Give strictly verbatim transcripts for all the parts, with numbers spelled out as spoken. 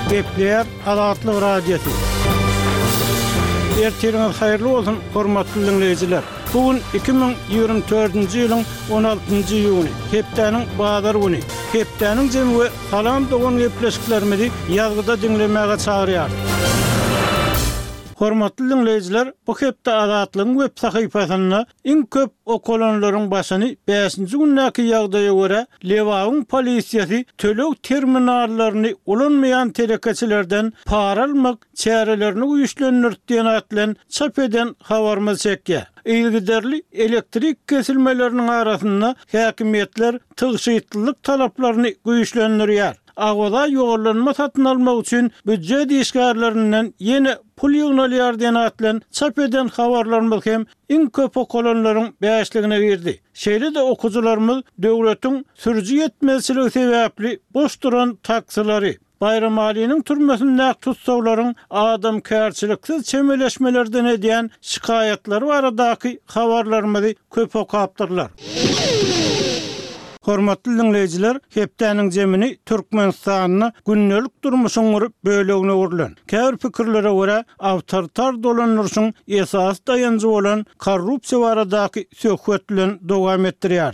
Gepler Azatlyk Radiosu. Ertiriniz hayırlı olsun, hormatly dinleyijiler. Bugün iki bin ýygrimi dördünji ýylyň on altynjy ýuny, hepdeniň bazar güni. Hepdeniň jemgy salam dogan gepleşiklerimizi ýazgyda dinlemäge çagyrýar. Hormatly dinleyijiler, bu hepde Azatlygyň web sahypasyna iň köp okulanlaryň başyny beşinji günnäki ýagdaýa görä Lewagyň polisiýasy tölek terminallaryny ulanmaýan telekeçilerden para almak çärelerini güýçlendirdiýän atlan çap eden habarmy çekýär. Ilgiderli elektrik kesilmelerinin arasında häkimetler tygşytlyk talaplaryny güýçlendirýär. Agada ýogurlanma satyn almak üçin büdjet işgärlerinden ýene pul ýygnalýar diýen atlan çap eden habarlarymyz hem iň köp okulanlaryň beşligine girdi. Şeýle-de okujularymyz döwletiň sürüji ýetmezçiligi sebäpli boş duran taksilary, bayram alynyň türmesinde tutsawlaryň adam kärçiliksiz çemeleşmelerden edýän şikayatlary baradaky habarlarymyzy köp okapdyrlar. Hormatly dinleyijiler, hepdeniň jemini Türkmenistanyny günnelik durmuşyň bölegine urlan. Käbir pikirlere görä, awtoritar dolanýaryň esas dayanjy bolan korrupsiýa baradaky söhbet bilen dowam etdirýär.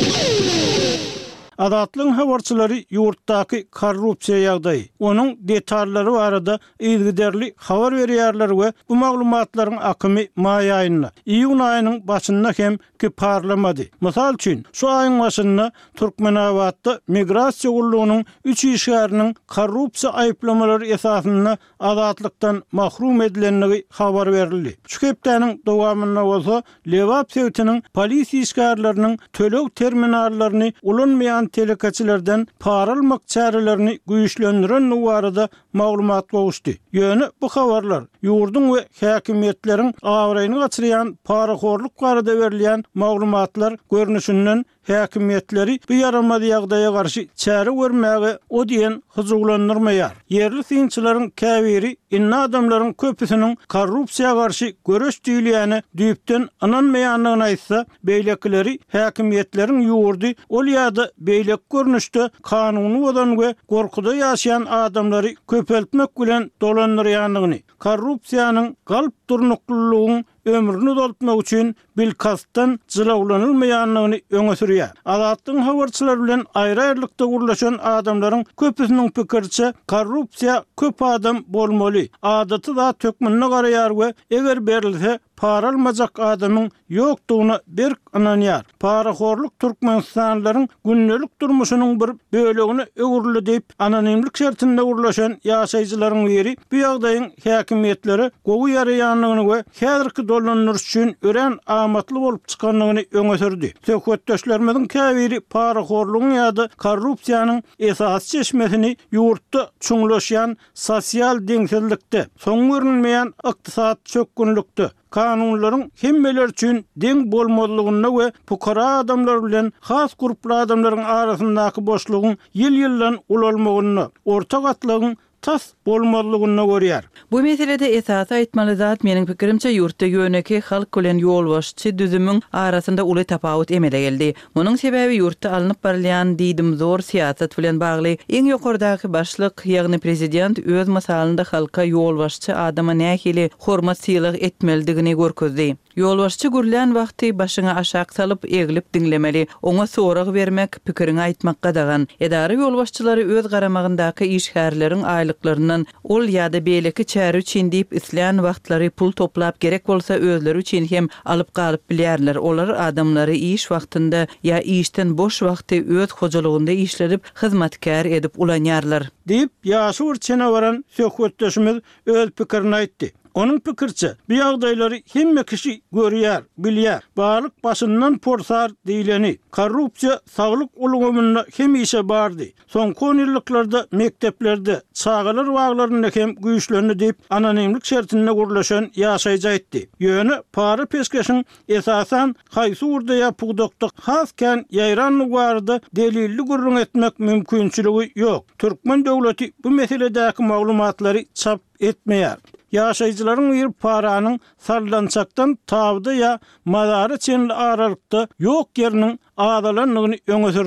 Azatlyň habarçylary ýurtdaky korrupsiýa ýagdaýy, onuň detallary barada ilgiderli habar berýärler we bu maglumatlaryň akymy maý aýyna, iýun aýynyň başynda hem ki parlamady. Mysal üçin, şu aýyň başynda Türkmenawatda migrasiýa gullugynyň üç işgäriniň korrupsiýa aýplamalary esasynda azatlykdan mahrum edilenligi habar berildi. Şu hepdeniň dowamyna bolsa, Lewap sewtiniň polisiýa işgärleriniň tölek terminallaryny ulanmaýan telekeçilerden para almak çärelerini güýçlendiren nuwarada maglumat boluşdy. Ýöne bu habarlar ýurdun we häkimetleriň awraýyny gaçyrýan paraxorluk barada berilýän maglumatlar görnüşinden häkimetleri bu yaramady ýagdaýa garşy çäre görmäge o diýen hyzuglandyrmaýar. Yerli synçylaryň käbiri inna adamlaryň köpüsiniň korrupsiýa garşy göreş diýilýäni düýpden ananmaýanlygyny aýtsa, beýlekleri häkimetleriň ýurdy ol ýa-da beýlek görnüşde kanuny bodan we gorkuda ýaşaýan adamlary köpeltmek bilen dolandyrýanlygyny, korrupsiýanyň galp durnuklygynyň ömrüni dolutmak üçin bilkastan jylawlanylmaýanlygyny öňe sürýär. Azatlyň habarçylary bilen aýry-aýrylykda gurlaşan adamlaryň köpüsiniň pikirçe korrupsiýa köp adam bolmaly. Adaty da tökmenine garaýar we eger berilse para almajak adamyň ýokdugyna berk ananýar. Paraxorluk Türkmenistanlylaryň günnelik durmuşynyň bir bölegini öwürli diýip anonimlik şertinde gurlaşan ýaşaýjylaryň biri bu ýagdaýyň häkimetleri gowy ýaraýanlygyny we häzirki dolanýaryş üçin ören amatly bolup çykanlygyny öňe sürdi. Söhbetdeşlerimiziň käbiri paraxorlugyň ýa-da korrupsiýanyň esas çeşmesini ýurtda çuňlaşýan sosial deňsizlikde, soň görünmeýän ykdysat çökgünlükde, kanunlaryň hemmeler üçin deň bolmadygyna we pukara adamlar bilen has gruply adamlaryň arasyndaky boşlugyň ýyl-ýyldan ulalmagyna, ortak atlygyň tas bolmadygyna görýär. Bu meselede esas aýtmaly zat meniň pikirimçe ýurtda ýöneki halk bilen ýolbaşçy düzümüň arasynda uly tapawut emele geldi. Munyň sebebi ýurtda alınıp barylýan diýdim zor siýasat bilen bagly. Eň ýokardaky başlyk, ýagny prezident öz masalynda halka ýolbaşçy adama nähili hormat syýylyk etmelidigini görkezdi. Ýolbaşçy gürlän wagty başyňa aşak salyp egilip dinlemeli, oňa sorag bermek, pikirini aýtmakka dagan. Edara ýolbaşçylary öz garamagyndaky işgärleriň aýlyklaryndan ol ýa-da beýleki çäre üçin diýip isleýän wagtlary pul toplap gerek bolsa özleri üçin hem alyp galyp bilýärler. Olar adamlary iş wagtynda ýa işden boş wagty öz hojalygynda işlerip hyzmatkär edip ulanýarlar. Diýip ýaşy urçena baran söhbetdeşimiz öz pikirini aýtdy. Onun pikirçe, bu ýagdaýlary hemme kişi görýär, bilýär. Barlyk başyndan porsar diýileni, korrupsiýa saglyk ulgamynda hem işe bardy. Soňky on ýyllarda mekteplerde çağalar waglarynda hem güýçlendi diýip anonimlik şertinde gurlaşan ýaşaýjy aýtdy. Ýöne para peşkeşiň esasan haýsy urda ýapykdykda hasken ýaýranlyk barada delilli gurrun etmek mümkinçiligi ýok. Türkmen döwleti bu meseledäki maglumatlary çap etmeýär. Ýaşaýjylaryň bir paranyň sarlançakdan tabdy ýa madary çenli aralykda ýok ýeriniň adalanlygyny öňe sürdi.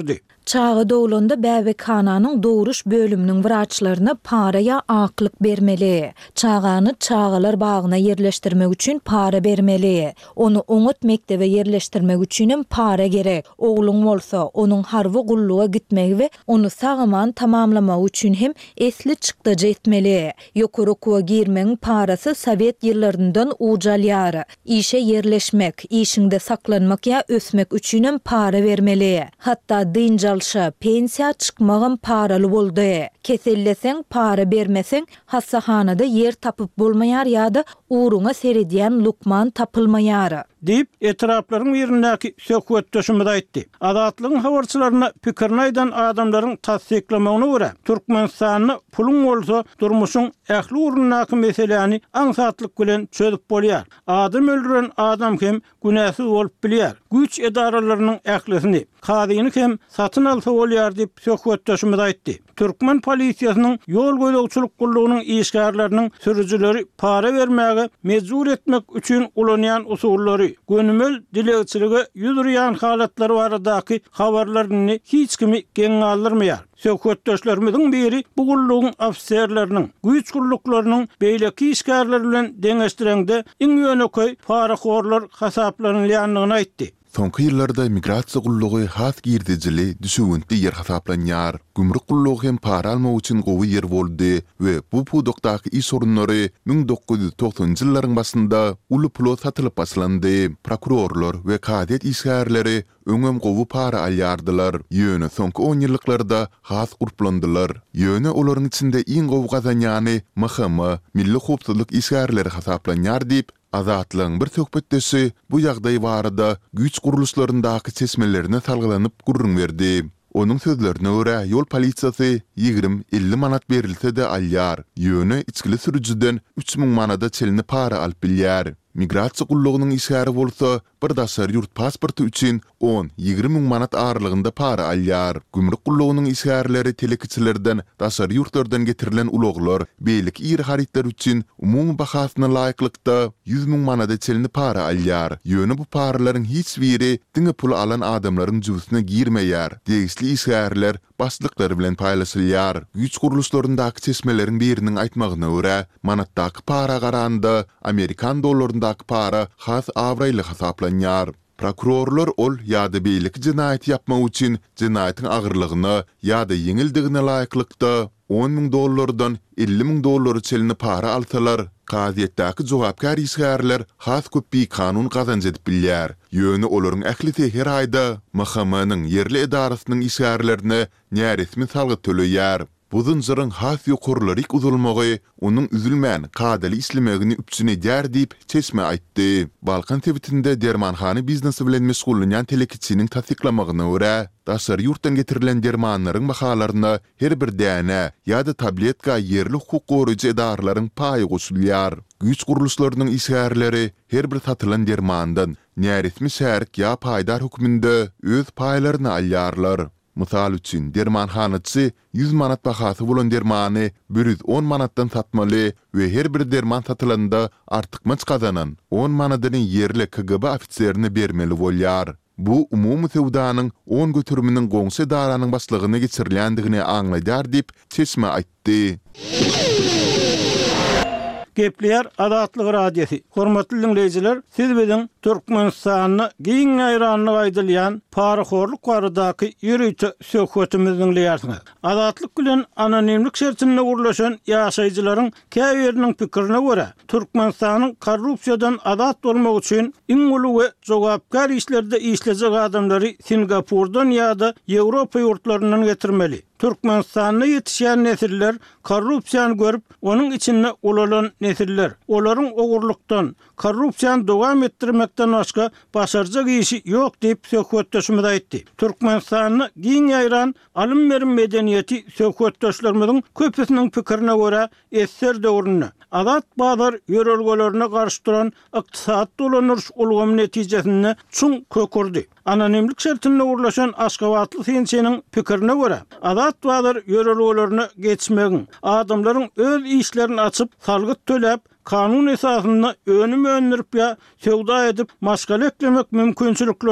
çağı dowlanda bäbekhananyň dowruş bölüminiň wraçlaryna para ya aklyk bermeli. Çağany çağalar bagyna yerleşdirmek üçin para bermeli. Onu oňat mektebe yerleşdirmek üçin para gerek. Ogluň bolsa onuň harby gulluga gitmegi we onu sagaman tamamlamak üçin hem esli çykdaja etmeli. Ýokary okuwa girmeň parasy Sowet ýyllaryndan ujalýar. İşe yerleşmek, işinde saklanmak ya ösmek üçin para vermeli. Hatta dynjalşa, pensiya çykmagan paraly boldy. Keselleseň para bermeseň hassahanada yer tapyp bolmaýar ýa-da uruňa serediýän lukman tapylmaýar. Deyip etraflaryň ýerindäki söhbet döşümde aýtdy. Adatlygyň habarçylaryna pikirini aýdan adamlaryň tasdiklamagyna görä, Türkmenistany puluň bolsa durmuşyň ähli urunnaky meseleni aňsatlyk bilen çözüp bolýar. Adam öldüren adam hem günäsiz bolup bilýär. Güç edaralarynyň ählisini, kadyny hem satyn alsa bolýar diýip söhbet döşümde aýtdy. Türkmen polisiýasynyň ýol goýdagçylyk gullugynyň işgärleriniň sürüjileri para bermäge mejbur etmek üçin ulanýan usullary, gönümel dilegçiligi ýüzürýän halatlary baradaky habarlaryny hiç kimi geň aldyrmaýar. Söhbetdeşlerimiziň biri bu gullugyň ofserleriniň, güýç gulluklarynyň beýleki işgärler bilen deňeşdirende iň ýöneköy paraxorlar hasaplanýanlygyny aýtdy. Soňky ýyllarda migrasiýa gullugy has girdijili düşüwünti yer hasaplanýar. Gümrük gullugy hem para almak üçin gowy yer boldy we bu pudokdaky iş sorunlary ming dokuz ýüz toksanjy ýyllaryň başynda uly pulo satylyp başlandy. Prokurorlar we kadet işgärleri öňem gowy para alýardylar. Ýöne soňky on ýylliklarda has guruplandylar. Ýöne olaryň içinde iň gowy gazanýany M H M, Milli Howpsuzlyk işgärleri hasaplanýar diýip Azatlyň bir söhbetdesi bu ýagdaý barada güýç guruluşlaryndaky çeşmelerine salgylanyp gurrun berdi. Onun sözlerine görä ýol polisiýasy ýygrimi elli manat berilse de alýar. Ýöne içkili sürüjiden üç ming manada çelini para alyp bilýär. Migrasiýa gullugynyň işgäri bolsa, bir daşary ýurt pasporty üçin on ýygrimi ming manat aralygynda para alýar. Gümrük gullugynyň işgärleri telekiçilerden, daşary ýurtlardan getirilen ulaglar, beýlik ýer haritler üçin umumy bahasyna laýyklykda yüz ming manada çelini para alýar. Ýöne bu paralaryň hiç biri diňe pul alan adamlaryň jübüsine girmeýär. Degişli işgärler başlyklary bilen paýlaşylýar. Güýç guruluşlaryndaky çeşmeleriň biriniň aýtmagyna görä, manatdaky para garanda Amerikan dollaryndaky para has awraýly hasaplanýar. Prokurorlar ol ýa-da beýlik jinaýat yapmak üçin jinaýatyň agyrlygyny ýa-da ýeňildigine laýyklykda on ming dollardan elli ming dollary çelini para alsalar, kaziýetdäki jogapkar işgärler has köpbi kanun gazanç edip bilýär. Ýöne olaryň ählisi her aýda M H M-nyň yerli edarasynyň işgärlerini näresmi salgy töleýär. Bu zynjyryň has ýokurlaryk uzulmagy onuň üzülmän kadaly islemegini üpsüne där diýip çeşme aýtdy. Balkan tebitinde dermanhany biznesi bilen meşgullanýan telekiçiniň tasdiklamagyna görä, daşary ýurtdan getirilen dermanlaryň bahalaryna her bir däne ýa-da tabletka yerli hukuk goruýjy edaralaryň paýy goşulýar. Güýç guruluşlarynyň işgärleri her bir satylan dermandan näresmi şärik ýa paýdar hukmynda öz paýlaryny alýarlar. Mysal üçin dermanhanaçy yüz manat bahasy bolan dermany bir yüz on manatdan satmaly we her bir derman satylanda artykmaç kazanan on manatdan yerli K G B ofitserini bermeli bolýar. Bu umumy sewdanyň on götürüminiň goňsy daranyň başlygyna geçirilýändigini aňlaýar diýip çeşme aýtdy. Gepler Adatlyk radiosi. Hormatly dinleyijiler, siz bilen Türkmenistanyny giň aýranlyk aýdylýan paraxorluk baradaky ýürüýçi söhbetimizi dinleýärsiňiz. Adatlyk bilen anonimlik şertinde gurulşan ýaşaýjylaryň käbiriniň pikirine görä, Türkmenistanyň korrupsiýadan azat bolmak üçin iň uly we jogapkar işlerde işlejek adamlary Singapurdan ýa-da Ýewropa ýurtlaryndan getirmeli. Türkmenistanyň ýetişýän nesiller korrupsiýany görüp, onuň içinde ulalan nesiller, olaryň ogurlukdan, korrupsiýany dowam etdirmekden başga başarjak işi ýok diýip söhbetdeşimiz aýtdy. Türkmenistanyny giň aýran alym berim medeniýeti söhbetdeşlerimiziň köpüsiniň pikirine görä esser döwrüne, azat bazar ýörelgelerine garşy duran ykdysat dolanýaryş ulgamy netijesinde çuň kökürdi. Anonimlik şertinde gurulşan Aşgabatly Sençeniň pikirine görä, azat bazar ýörelgelerine geçmegiň, adamlaryň öz işlerini açyp salgyt töläp kanun esasında önüm önürüp ya sevda edip maskal eklemek mümkünçülüklerinin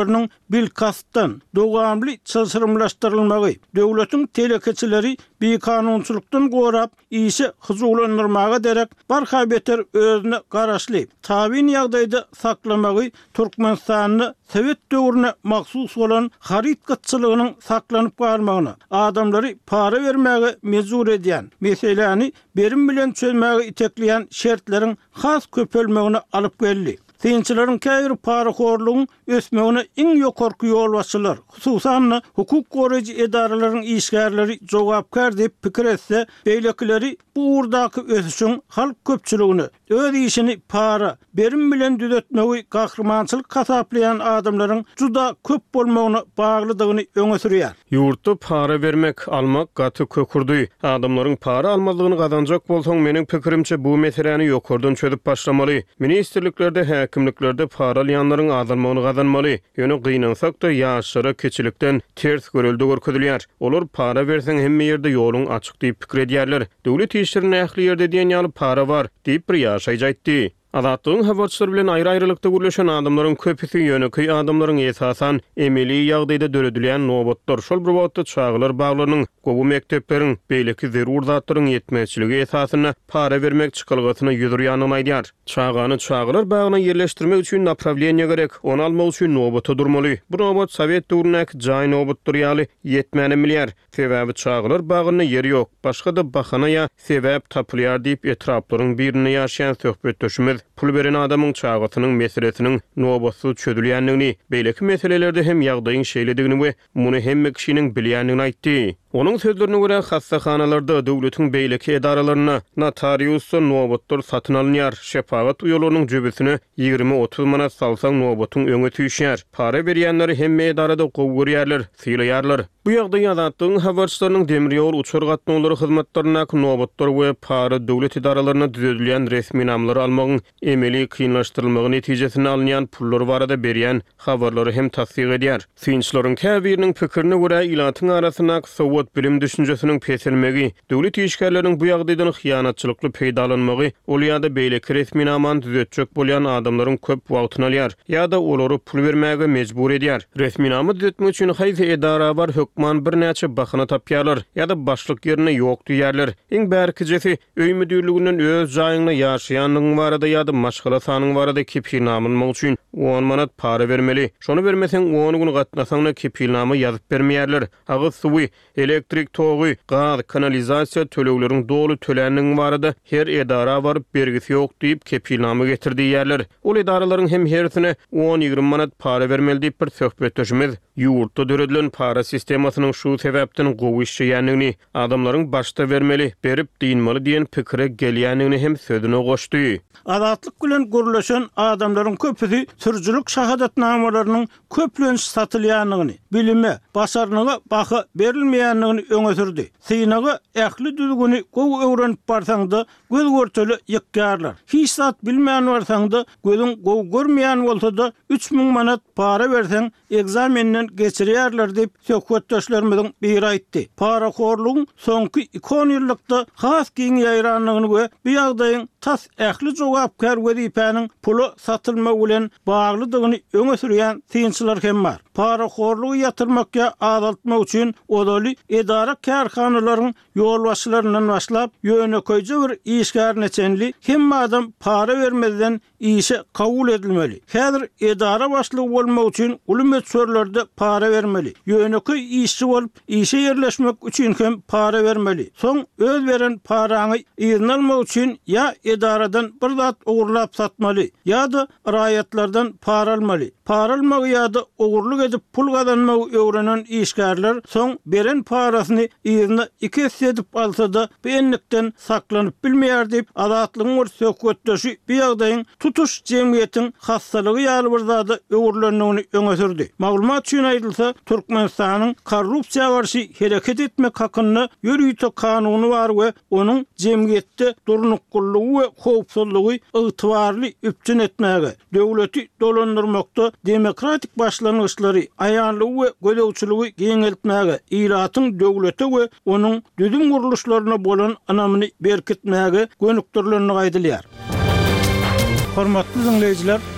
bilkastan dowamly çylsyrymlaşdyrylmagy, döwletiň telekeçileri bir kanunçylykdan gorap işi hyzurlandyrmaga derek barha beter özüne garaşly tabin ýagdaýda saklamagy Türkmenistanyny Sowet döwrüne maksus bolan harit gatçylygynyň saklanyp garmagyna, adamlary para bermäge mezur edýän, meseleni berim bilen çözmäge itekleýän şertleriň has köpelmegine alyp geldi. Synçylaryň käbir para horlugyň ösmegine iň ýokarky ýol başçylar, hususan hukuk goraýjy edaralaryň işgärleri jogapkar diýip pikir etse, beýlekileri bu urdaky ösüşiň halk köpçüligini, öz işini para berim bilen düzetmegi gahrmançylyk kasaplayan adamlaryň juda köp bolmagyna baglydygyny öňe sürýär. Ýurtda para bermek, almak gaty kökürdi. Adamlaryň para almalygyny gazanjak bolsaň, meniň pikirimçe bu meseleni ýokardan çözüp başlamaly. Ministrliklerde, häkimliklerde para alýanlaryň azalmagyny gazanmaly. Ýöne gynansak da ýaşara keçilikden ters görüldi görkezilýär. Olar para berseň hemme ýerde ýoluň açyk diýip pikir edýärler. Döwlet işlerine ähli ýerde diýen ýaly para var diýip bir ýaşaýjy aýtdy. Adatlyň habarçylar bilen aýry-aýrylykda gürleşen adamlaryň köpüsi ýöneky adamlaryň esasan emeli ýagdaýda döredilýän nowbatlar, şol bir wagtda çağlar baglarynyň, gowy mektepleriň, beýleki zerur zatlaryň ýetmezçiligi esasyna para bermek çykylgysyny ýüzürýäni aýdýar. Çağany çağlar bagyna ýerleşdirmek üçin направление gerek, onu almak üçin nowbata durmaly. Bu nowbat Sowet döwründäki jaý nowbatlar ýaly ýetmeni milýär. Sebäbi çağlar bagyna ýeri ýok, başga da bahana ýa sebäp tapylýar diýip etraplaryň birine ýaşaýan söhbetdeşimiz pul beren adamyň çağatynyň meselesiniň nowbatsy çözülýändigini, beýleki meselelerde hem ýagdaýyň şeýledigini we muny hemme kişiniň bilýändigini aýtdy. Onun sözlerine göre hastaxanalarda döwletiň beýleki edaralaryna notariusda nowbatlar satyn alınýar. Şefaat uýalarynyň jübesini ýygrimi otuz manat salsaň nowbatyň öňe tüýşýär. Para berýänleri hemme edarada gowy görýärler, sylaýarlar. Bu ýagdaý ýazatdyň habarçylarynyň demir ýol uçur gatnawlary hyzmatlaryna nowbatlar we para döwlet edaralaryna düzelýän resmi namlary almagyň emeli kynlaşdyrylmagy netijesinde alınýan pullar barada berýän habarlary hem tasdiq edýär. Synçylaryň käbiriniň pikirini görä ilatyň arasyna Sowet bilim düşünjesiniň peselmegi, döwlet işgärleriniň bu ýagdaýdan hyýanatçylykly peýdalanmagy, ol ýa-da beýleki resmi naman düzetjek bolýan adamlaryň köp wagtyny alýar, ýa-da olary pul bermäge mejbur edýär. Resmi namy düzetmek üçin haýsy edara bar hökman bir näçe bahana tapýarlar, ýa-da başlyk ýerine ýok diýerler. Iň bärkijesi öý müdürliginden öz jaýyňda ýaşaýanyň barada ýa-da maşgala sanyň barada kepilnamyň üçin on manat para bermeli. Şonu bermeseň on gün gatnasaňda kepilnama ýazyp bermeýärler. Agyz suwy, elektrik togy, gaz, kanalizasiýa tölegleriniň dolu töläniniň barada her edara baryp bergisi ýok diýip kepilnama getirdi ýerler. Ol edaralaryň hem hersine on ýygrimi manat para bermeli diýip bir söhbetdeşimiz ýurtda döredilen para sistemasynyň şu sebäpden gowy işleýändigini, adamlaryň başda bermeli, berip diýilmeli diýen pikire gelýändigini hem sözüne goşdy. Adatlyk bilen gürleşen adamlaryň köpüsi sürjülük şahadatnamalarynyň köplenç satylýandygyny, bilime, basaryna baha berilmeýändigini öňe sürdi. Synagy ähli düzgüni gowy öwrenip barsaňda göz görteli ýykýarlar. Hiç zat bilmeýän barsaňda gözüň gowy görmeýän bolsa-da üç ming manat para berseň egzamenden geçirýärler diýip söhbetdeşlerimiň biri aýtdy. Para horlugyň soňky iki on ýyllykda has giň ýaýranlygyny we bu ýagdaýyň tas ähli jogapkar wezipäniň pulu satylma bilen baglydygyny öňe sürýän synçylar hem bar. Para horlugy ýatyrmakka azaltmak üçin odaly edara kärhanalaryň ýol başlarından başlap ýöneköýje bir işgärneçenli hem adam para vermeden işe kabul edilmeli. Häzir edara başlygy bolmak üçin ulumetsörlerde para vermeli. Ýöneköý işçi bolup işe ýerleşmek üçin hem para vermeli. Soň öz beren paraňy ýygyny almak üçin ýa edaradan bir zat ogurlap satmaly, ýa-da raýatlardan para almaly. Para almak ýa-da ogurluk edip pul gazanmagy öwrenen işgärler soň beren parasyny ýygyny iki edip alsa-da beýenlikden saklanyp bilmeýär diýip adatlygyň bir söhbetdeşi bu ýagdaýyň tutuş jemgyýetiň hassalygy ýaly bir zada öwürlendigini öňe sürdi. Maglumat üçin aýdylsa, Türkmenistanyň korrupsiýa garşy hereket etmek hakyny ýürüýte kanuny bar we onuň jemgyýetde durnukullygy we howpsuzlygy ygtybarly üpçün etmäge, döwleti dolandyrmakda demokratik başlangyçlary aýanlygy we gödäwçiligi geňeltmäge, ilatyň döwlete we onuň düzüm guruluşlaryna bolan anamyny berkitmäge gönükdirlenigi aýdylýar. Hormatly dinleýijiler,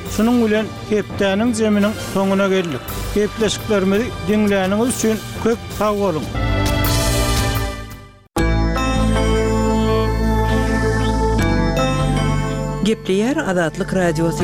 Şunun bilen hepdäniň zeminiň soňuna geldik. Hepleşiklerimizi dinläniňiz üçin köp sag bolun. Gepleyer Adatlyk Radiosu.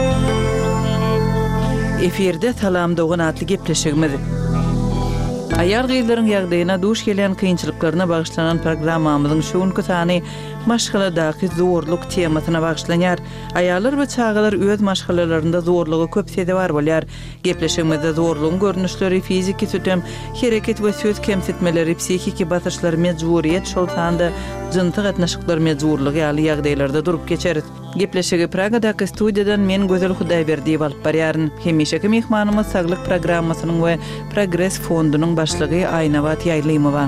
Eferde salam dogan atly gepleşigimiz. Ayar gyýlaryň ýagdaýyna duş gelen kynçylyklaryna bagyşlanan programmamyzyň şuňky sany maşgaladaky zorluk temasyna bagyşlanýar. Ayarlar we çagalar öz maşgalalarynda zorlugy köp sede bar bolýar. Gepleşigimizde zorlugyň görnüşleri, fiziki sütem, hereket we söz kemsitmeleri, psihiki basyşlar, mejburiýet şolsanda jynty gatnaşyklar mejburlygy ýaly ýagdaýlarda durup geçeriz. Gepleşigi Pragadaky studiýadan men Gözel Hudaýberdi bolup barýaryn. Hemişeki mehmanymyz Saglyk programmasynyň we Progress fondunyň başlygy Aýnabat Ýaýlymowa.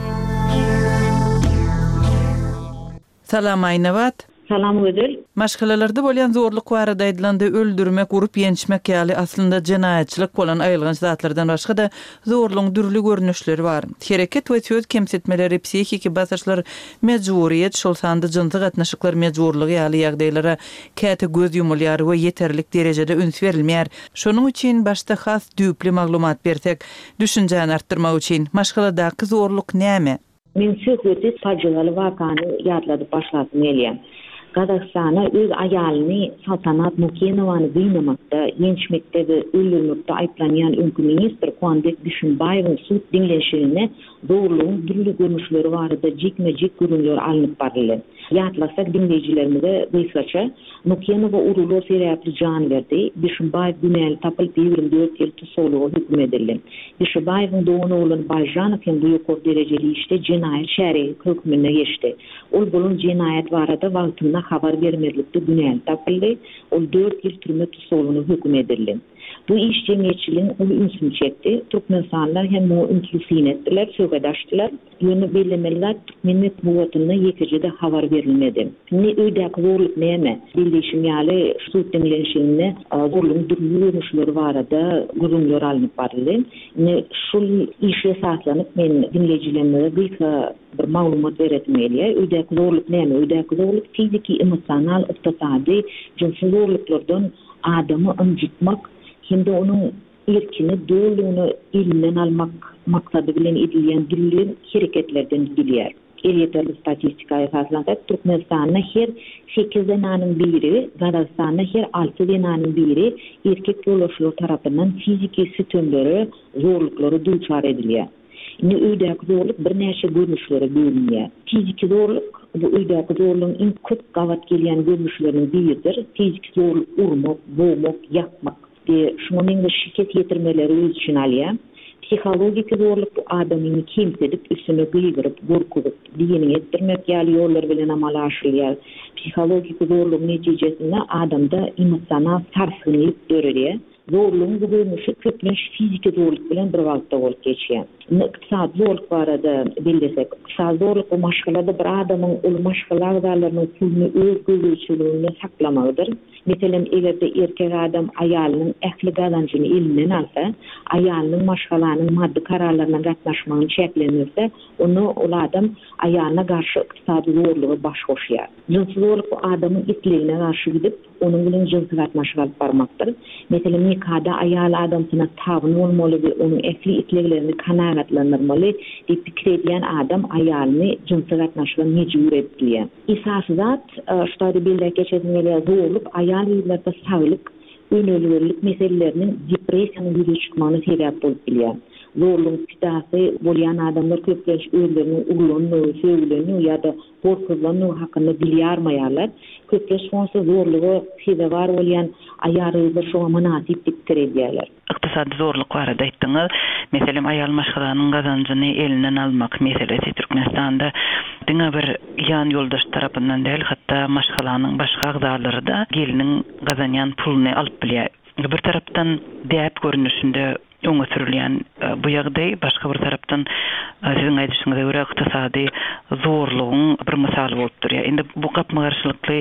Salam Aýnabat. Salam Gözel. Maşgalalarda bolýan zorluk barada aýdylanda öldürmek, urup ýenişmek ýaly aslynda jenaýatçylyk bolan aýylgan zatlardan başga da zorlugyň dürli görnüşleri bar. Hereket we söz kemsitmeleri, psihiki basyşlar, mejburiýet şolsanda jynty gatnaşyklar mejburlygy ýaly ýagdaýlara käte göz ýumulýar we ýeterlik derejede üns berilmeýär. Şonuň üçin başda has düýpli maglumat bersek, düşünjäni artdyrmak üçin maşgaladaky zorluk näme? Men söhbeti facialy wakany ýadladyp başladym elýär. Gazakstana öz aýalyny Saltanat Mukenowany gynnamakda, ýenişmekde we öldürmekde aýplanýan öňkü ministr Kuanbek Düşünbaýewiň suд dinleşigine zorlugyň dürli görnüşleri barada jekme-jek görünýär alınıp barýar. Ýatlasak dinleýijilerimize gysgaça Mukenowa uruly seriýatly jan berdi. Düşünbaýew günäli tapylyp ýygrimi dört ýyl tutukluga hüküm edildi. Düşünbaýewiň dogany oğlan Bayjanow hem bu ýokary derejeli işte jenaýat şäherine hükmüne geçdi. Ol bolun jenaýat barada wagtynda habar bermedikde günäli tapyldy. Ol dört ýyl türme tutukluga hüküm edildi. Bu iş cemiyetçiliğin ulu ünsün çekti. Türkmenstanlar hem o ünsün ettiler, sögadaştılar. Yönü belirlemeliler Türkmenlik muvatına yekecede havar verilmedi. Ne öydeki zorluk neyme? Bildiğişim yani suud dinlenişine zorluğun dürlü görünüşleri var da gurumlar alınıp vardı. Ne şul iş esaslanıp men dinleyicilerime bir bir maglumat veretmeliye. Öydeki zorluk neyme? Öydeki zorluk fiziki, emosyonal, iktisadi, cinsel zorluklardan adamı incitmek, şimdi onun erkini, doğruluğunu elinden almak maksadı bilen edilýän dürli hareketlerden bilýär. Elýetli statistika esaslansak, Türkmenistanda her sekiz denanyň biri, Gazakstanda her altı denanyň biri erkek ýoldaşlar tarapyndan fiziki sütümleri, zorluklary duçar edilýär. Indi öýdäki zorluk bir näçe görnüşlere bölünýär. Fiziki zorluk bu öýdäki zorlugyň iň köp gawat gelýän görnüşlerinden biridir. Fiziki zorluk urmak, boğmak, ýakmak. Şuna mende şirket yetirmeleri öz için alýar. Psikologik zorluk bu adamyny kimsedip, üstüne gıýgyryp, gorkudyp, diýeni etdirmek ýaly ýollar bilen amal aşyrýar. Psikologik zorluk netijesinde adamda emosional sarsgynyk görülýär. Zorlugyň bu görnüşi köplenç fiziki zorluk bilen bir wagtda bolup geçýär. Iktisadi zorluk barada bildirsek, iktisadi zorluk bu maşgalada bir adamyň ol maşgalalarlarynyň pulunu öz gözüçiliginde saklamagydyr. Meselem egerde erkek adam aýalynyň ähli gazanchyny elinden alsa, aýalynyň maşgalanyň maddi kararlaryna gatnaşmagyny çeklenirse, onu ol adam aýalyna garşy iktisadi zorlugy baş goşýar. Jinsy zorluk bu adamyň itligine garşy gidip, onuň bilen jinsy gatnaşyk alyp barmakdyr. Meselem nikahda aýal adam sana tabyn bolmaly we onuň ähli itliglerini kanagatlandyrmaly diýip pikir edýän adam aýalyny jinsy gatnaşyga mejbur etdiler. Esas zat, şeýle bildik geçenlerde zorluk aýal ýyllarda saglyk, önölgürlük meselelerinin depressiýanyň ýüze çykmagyna sebäp bolup bilýär. Zorlugyň pitası bolýan adamlar köplenç özlerini uglanyp, söýüleni ýa-da gorkuzlanyp hakynda bilýärmeýärler. Köplenç şonsa zorlugy sebäp bar bolýan aýaryzda şoňa manasip pikir edýärler. Iktisadi zorluk barada aýtdyňyz. Meselem aýal maşgalanyň gazanjyny elinden almak meselesi Türkmenistanda diňe bir ýan ýoldaş tarapyndan däl, hatda maşgalanyň başga agzalary da geliniň gazanýan puluny alyp bilýär. Bir tarapdan däp görnüşinde öňe sürilýän bu ýagdaý başga bir tarapdan siziň aýdyşyňyza görä iktisady zorlugyň bir misaly bolup durýar. Indi bu gapmagarçylykly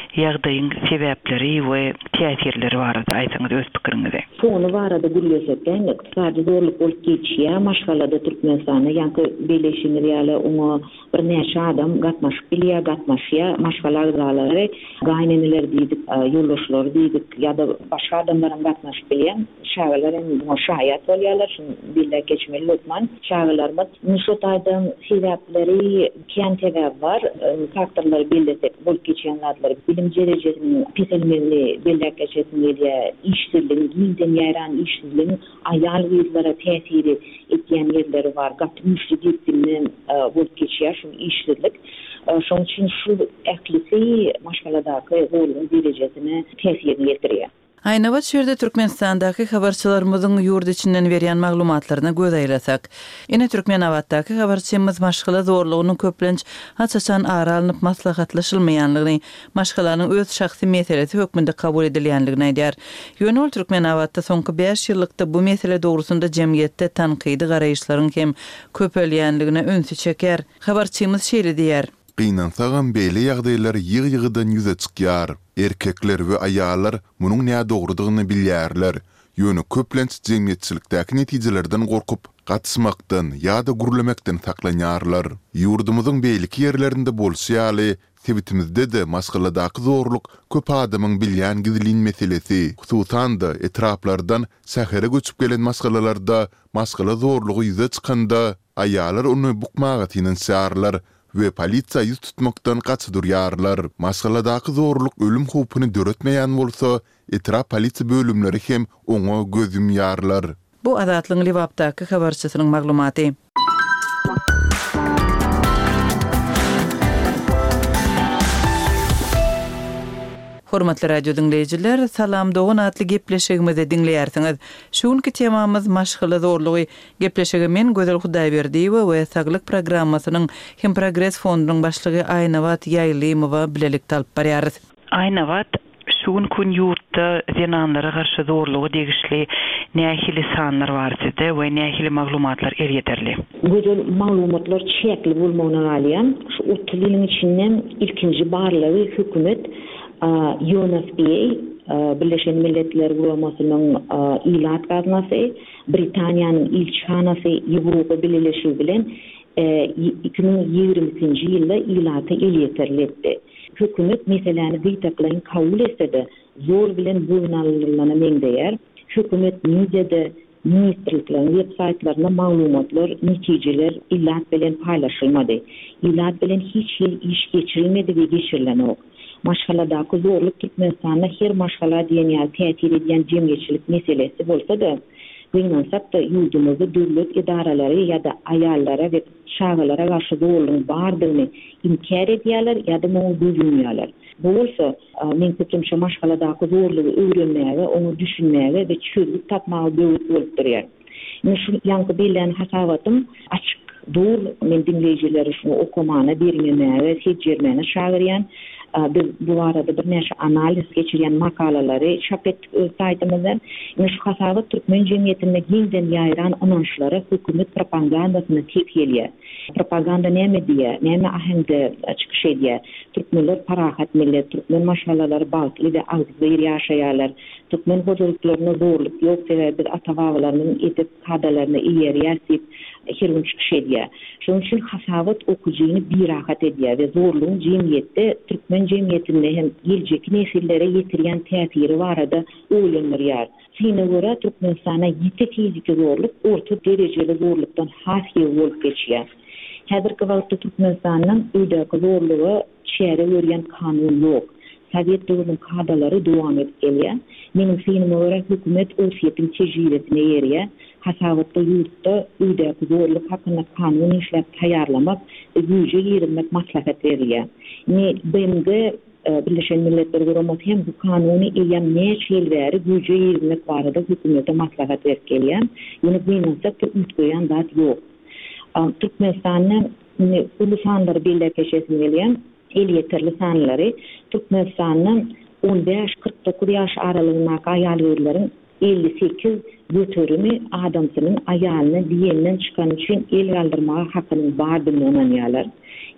ýagdaýyň sebäpleri we täsirleri barada aýsaňyz öz pikiriňizde. Sonu barada gürleşekden ykdysady zorluk bolup geçýär. Maşgalada Türkmenistana ýa-da Birleşik ýaly oňa bir näçe adam gatnaşyp bilýär, gatnaşýar, maşgala agzalary, gaýneneler diýdik, ýoldaşlar diýdik, ýa-da başga adamlaryň gatnaşyp bilýän şäherlerin bu şaýat bolýarlar, billa geçmeli lotman. Şäherlerimiz şu taýdan sebäpleri kiýen sebäp bar, faktorlar belirtek bolup geçýänler bilim derejesini piselmeli billa geçýänler işsizlik, giňden ýaran işsizlik, aýal gyzlara täsiri etýän ýerleri bar. Gatnaşyp gitdinden bolup geçýär şu işsizlik. Şoň üçin şu ählisi maşgaladaky rolun derejesini täsirini ýetirýär. Aýna wagt şerde Türkmenistandaky habarçylarymyzyň ýurt içinden berýän maglumatlaryna göz aýrasak, ine Türkmenawatdaky habarçymyz maşgala zorlugynyň köplenç haçaçan ara alynıp maslahatlaşylmaýanlygyny, maşgalanyň öz şahsy meselesi hökmünde kabul edilýänligini aýdýar. Ýöne Türkmenawatda soňky beş ýyllykda bu mesele dogrusunda jemgyýetde tankydy garaýyşlaryň hem köpelýänligine önsü çeker. Habarçymyz şeýle diýär: Gynansagan beýle ýagdaýlar ýyg-ýygydan ýüze çykýar. Erkekler we aýallar munyň näme dogrudygyny bilýärler. Ýöne köplenç jemgyýetçilikdäki netijelerden gorkup, gatysmakdan ýa-da gürlemekden saklanýarlar. Ýurdumyzyň beýleki ýerlerinde bolsaýaly, sebitimizde de maşgaladaky zorluk köp adamyň bilýän gizlin meselesi. Hususan da etraplardan sähere göçüp gelen maşgalalarda maşgala zorlugy ýüze çykanda aýallar onu bukmagatynyň särler we polisiýa ýüz tutmakdan gaçdyrýarlar. Maşgaladaky zorluk ölüm howpuny döretmeýän bolsa, etrap polisiýa bölümleri hem oňa göz yumýarlar. Bu Azatlyň Liwapdaky habarçysynyň maglumaty. Hormatly radio dinleyijiler, salam dogan atly gepleşigimizi dinleýärsiňiz. Şuňky temamyz maşgala zorlugy. Gepleşigi men Gözel Hudaýberdiýewa we Saglyk programmasynyň hem Progress fondunyň başlygy Aýnawat Ýaýlymowa bilelik talyp barýarys. Aýnawat, şuň gün ýurtda zenanlara garşy zorlugy degişli nähili sanlar bar edi we nähili maglumatlar erýeterli. Gözel maglumatlar çekli bolmagyna galýan, şu otuz ýylyň içinden ilkinji barlygy hökümet U N S P A, Birleşen Milletler Guramasynyň ilat gaznasy, Britaniýanyň ilçhanasy Ýewropa Birleşigi bilen iki bin ýigriminçi ýylda ilaty elýeterletdi. Hökümet meseleni gytaklaryň kabul etsedi, zor bilen bugnalylaryna meňdeýär. Hökümet mediada ministrliklerin websaytlaryna maglumatlar, netijeler ilat bilen paýlaşylmady. Ilat bilen hiç ýyl iş geçirilmedi we geçirilen ok. Maşgaladaky zorluk Türkmenistanda her maşgala diýen ýa täsir edýän jemgyýetçilik meselesi bolsa da, gynansak da ýurdumyzda döwlet idaralary ýa-da aýallara we şagalara garşy zorlugyň bardygyny inkar edýärler ýa-da muňa bölünýärler. Bu bolsa, men pikirçe maşgaladaky zorlugy öwrenmäge, onu düşünmäge we çözüm tapmagy döwlet bolup durýar. Men şu ýanky bilen hasawatym açyk dur, men dinleyijileri şunu okumana bermemäge, seçermäne şagyrýan. Biz bu arada bir näçe analiz geçirýän makalary çap etdik öz saýtymyzdan. Şu hasawat türkmen jemgyýetinde giňden ýaýran anonşlara hökümet propagandasyny tepelýär. Propaganda näme diýär, näme ahengde çykyş edýär. Türkmenler parahat millet, türkmen maşgalary balky we agzyr ýaşaýarlar. Türkmen hojalyklaryna zorluk ýok sebäbi ata-babalarynyň edip kadalaryny iýerýär, her gün çykyş edýär. Şoň üçin hasawat okujyny birahat edýär we zorlugyň jemgyýetde türkmen jemgyýetinde hem geljeki nesillere ýetirýän täsiri barada oýlanýar. Şeýle görä Türkmenistana ýete fiziki zorluk orta derejeli zorlukdan hasy bolup geçýär. Häzirki wagtda Türkmenistanyň öýdäki zorlugy şeýle görýän kanun ýok. Sovet döwrüniň kadalary dowam edip gelýär. Mening fikrime görä hökümet öz ýetim tejribesine ýerýär. Hasawatda ýurtda öýdäki zorluk hakynda kanun işläp taýýarlamak we güýje ýermek maslahat berýär. Ne B M G Birleşen Milletler Guramasyny hem bu kanuny eýen näçe ýyl bäri güýje ýermek barada hökümete maslahat berip gelýär. Ýöne gynansak da ütgoýan zat ýok. Türkmenistanyň ulu sanlary birleşmesi bilen elýeterli sanlary Türkmenistanyň on beş kırk dokuz ýaş aralygyndaky aýal-gyzlaryň elli sekiz götürümi adamsynyň aýalyny diýenden çykan üçin el galdyrmaga hakyny bardygyny onanýarlar.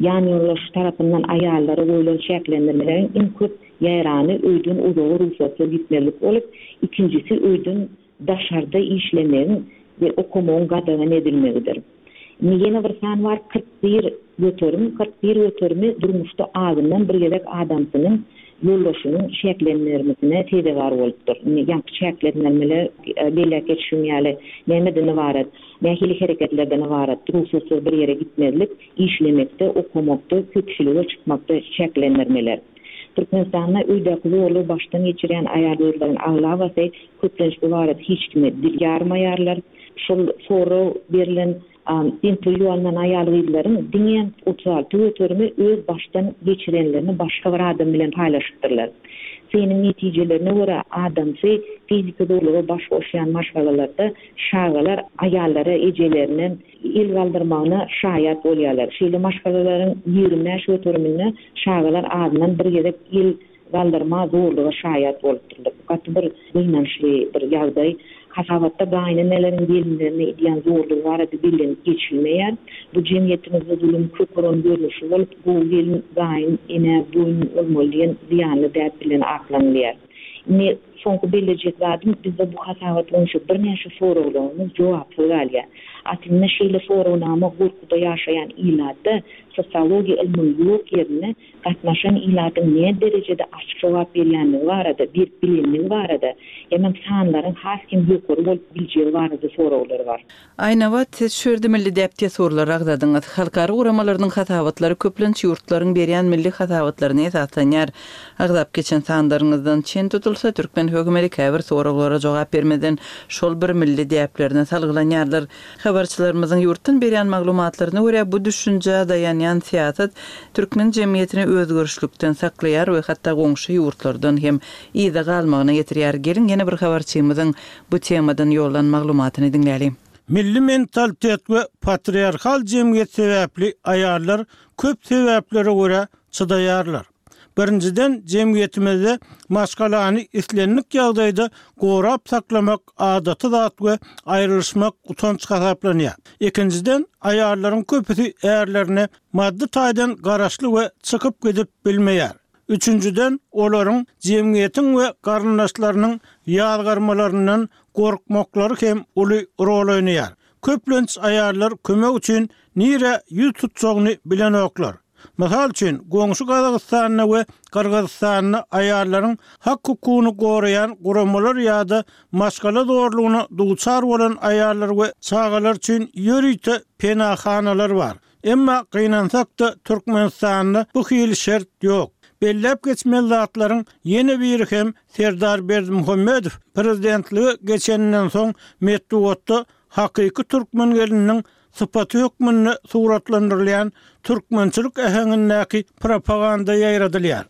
yan yoldaş tarapyndan aýallary goýulan şäklendirmelerin iň köp ýaýrany öýdün uzağa ruhsatly gitmelik bolup, ikincisi öýdün daşarda işlemegiň we okumagyň gadagan edilmegidir. Ýene bir san bar kırk bir götürüm, kırk bir götürmi durmuşda adamdan bir gerek adamsynyň yoldaşynyň şäklendirmesine tedegar bolupdyr. Ýa-ni şäklendirmeler beýle geçişýärli nämeden ibaret, nähili hereketlerden ibaret, ruhsatly bir ýere gitmelik, işlemekde, okumakda, köpçülüge çykmakda şäklendirmeler. Türkmenistan'da öýdäki ýoly başdan geçiren aýarlaryň aglawasy köplenç ibaret hiç kime dil ýarmaýarlar. Şol soru berilen interwýulardan aýarlaryň diňen otuz alty götürmi öz başdan geçirenlerini başga bir adam bilen paýlaşypdyrlar. Senin netijelerini görä adamsy fiziki zorlugy baş goşýan maşgalalarda şagalar aýallara ejelerinin il galdyrmagyna şaýat bolýarlar. Şeýle maşgalalaryň ýigirme götürmini şagalar adamdan bir gerek il galdyrma zorlugy şaýat bolupdyrlar. Gatly bir beýnanşly bir ýagdaý. Hasabatda gaýny nelerin bilinlerini edýän zorlugy barada bilen geçilmeýär. Bu jemgyýetimizde zulüm köpüren görnüşi bolup, bu gelin gaýyn ene boyun olmalyň ziýanly däp bilen aklanýar. Ne soňky beýlejek zadyň bizde bu hasabat boýunça bir näçe soraglary jogapsy galýar. Atynda şeýle sorawnama gurkuda ýaşaýan illarda sosiologiýa ilmini ýok ýerine gatnaşan ilatyň ne derejede açyk jogap berýänligi barada, bir bilinmegi barada, ýa-ni sanlaryň has kim ýokary bolup biljegi barada soraglary bar. Aýna wagt siz şerde milli däpde sorular agdadyňyz. Halkary uramalarynyň hasabatlary köplenç ýurtlaryň berýän milli hasabatlaryny esaslanýar. Agdap geçen sanlaryňyzdan çen tutulsa türkmen hökümeti käbir soraglara jogap bermeden şol bir milli däplerine salgylanýarlar. Habarçylarymyzyň ýurtdan berýän maglumatlaryna görä bu düşünje dayanýan siýasat türkmen jemgyýetini özgörüşlükden saklaýar we hatda goňşy ýurtlardan hem ýyda galmagyna getirýär. Gelin ýene bir habarçymyzyň bu temadan ýollan maglumatyny dinläýälim. Milli mentalitet we patriarkal jemgyýet sebäpli aýarlar köp sebäplere görä çydaýarlar. Birinciden jemgyýetimizde maşgalany islenlik ýagdaýda gorap saklamak adaty zat we aýrylyşmak utanç hasaplanýar. Ikinciden aýarlaryň köpüsi ärlerine maddi taýdan garaşly we çykyp gidip bilmeýär. Üçüncüden olaryň jemgyýetiň we garyndaşlarynyň ýalgarmalaryndan gorkmaklary hem uly rol oýnaýar. Köplenç aýarlar kömek üçin nire ýüz tutjagyny bilen oklar. Misal üçin, goňşy Gazagystanyna we Kyrgyzstanyna aýarlaryň hak hukugyny goraýan guramalar ýa-da maşgala zorlugyna duçar bolan aýarlar we çagalar üçin ýörüýte penahanalar bar. Emma gynansak-da Türkmenistanda bu hili şert ýok. Bellep geçmeli zatlaryň ýene biri hem Serdar Berdimuhammedow prezidentligi geçenden soň Medwatda hakyky türkmen geliniň sıpaty hükmünü suratlandyrylýan türkmençilik äheňindäki propaganda ýaýradylýar.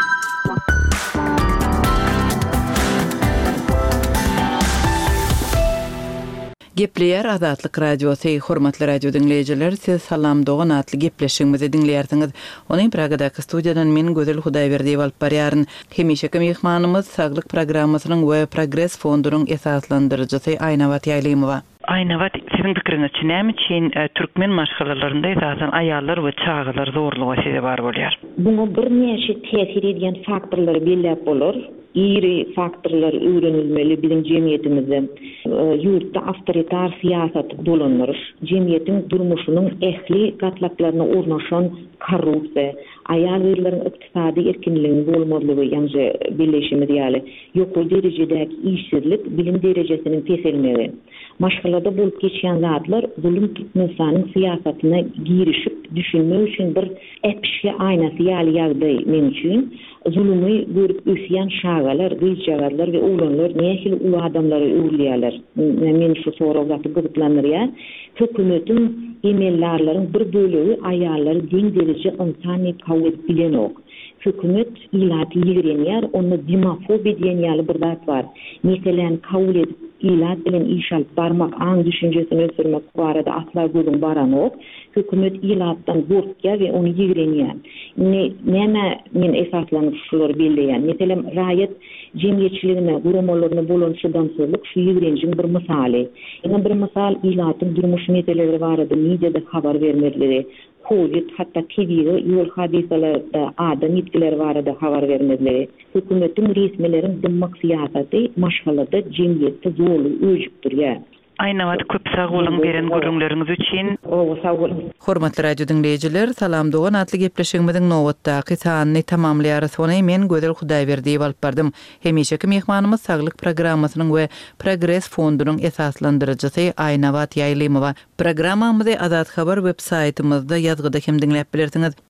Gepleýär Azatlyk radiosy, hormatly radio dinleýijiler, siz salam dogan atly gepleşiňimizi dinleýärsiňiz. Onyň Pragadaky studiýadan men Gözel Hudaýberdiýew alyp barýaryn. Hemişeki mehmanymyz Saglyk programmasynyň we Progress fondunyň esaslandyrjysy Aýna Wat Ýaýlymowa. Aýna Wat, siziň pikiriňizçe näme üçin türkmen maşgalalarynda esasen aýallar we çagalar zorlugy sebäp bar bolýar? Buňa bir näçe täsir edýän faktorlar belläp bolar. İri faktorlar öğrenilmeli bizim jemgyýetimizde. Ýurtda awtoritar siýasat dolanýar. Jemgyýetiň durmuşynyň ehli gatlaklaryna urnaşan korrupsiýa, aýallarlaryň ykdysady erkinligini bolmadygy ýa-ni birleşimi diýeli. Ýokary derejedäki işsizlik, bilim derejesiniň teselmegi. Maşgalada bolup geçýän zatlar zulüm Türkmenistanyň siýasatyna girişip düşünmek üçin bir etmişe aýnasy ýaly ýagdaý men üçin. Zulümi görüp ösýän şagalar, gyýjagarlar we oglanlar nähili ulu adamlary öwrülýärler. Men şu soragy gyzyklandyrýar. Hökümetiň emellerleriň bir bölegi aýallary diň derejede insany kabul bilen ok. Hökümet ilaty ýigrenýär, onu demofobiýa diýen ýaly bir zat bar. Meselen kabul edip ilat bilen iş alyp barmak aň düşünjesini ösürmek barada asla gözüň baran ok. Hökümet ilatdan gorkýar we onu ýigrenýär. Ne neme men esaslanyp şular belleýän. Meselem raýat jemgyýetçiligine, guramalarına bolan şydansızlyk şu ýigrenjiň bir misaly. Ýa bir misal ilatyň durmuş meseleleri barada mediada habar bermekleri, Covid hatta T V'de ýol hadisalarda adam ýetkileri barada habar bermekleri, hökümetiň resmilerin dymmak syýasaty maşgalada jemgyýetde zorly öýjüpdir ýa. Ayna wat köp sağ bolun beren gurulmaryňyz üçin. O sağ bolun. Hormatly radio dinleýijiler, salam dogan atly gepleşigimiziň nowatdaky sanyny tamamlaýar sony men Gözel Hudaýberdi alyp bardym. Hemişeki mehmanymyz Saglyk programmasynyň we Progress fondunyň esaslandyrjysy Ayna wat Ýaýlymowa. Programmamyzy Azad Habar web saytymyzda ýazgyda hem dinläp bilersiňiz.